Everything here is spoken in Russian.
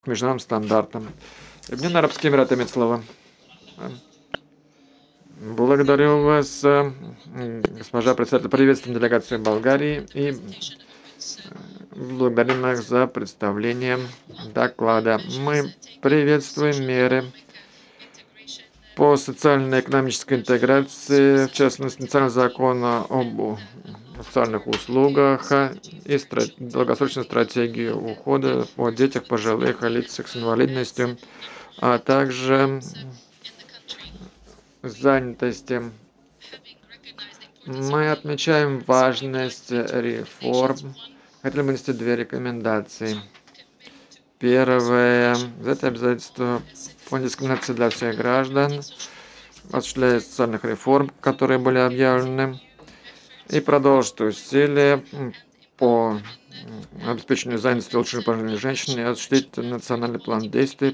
к международным стандартам. Объединенные Арабские Эмираты имеет слово. Благодарю вас, госпожа председатель. Приветствуем делегацию Болгарии и благодарим их за представление доклада. Мы приветствуем меры по социально-экономической интеграции, в частности, национального закона об социальных услугах и долгосрочную стратегию ухода о детях, пожилых, о лицах с инвалидностью, а также занятости. Мы отмечаем важность реформ. Хотели бы внести две рекомендации. Первое. Это обязательство по дискриминации для всех граждан, осуществляя социальных реформ, которые были объявлены, и продолжить усилия по обеспечению занятости, улучшению положения женщин и осуществить национальный план действий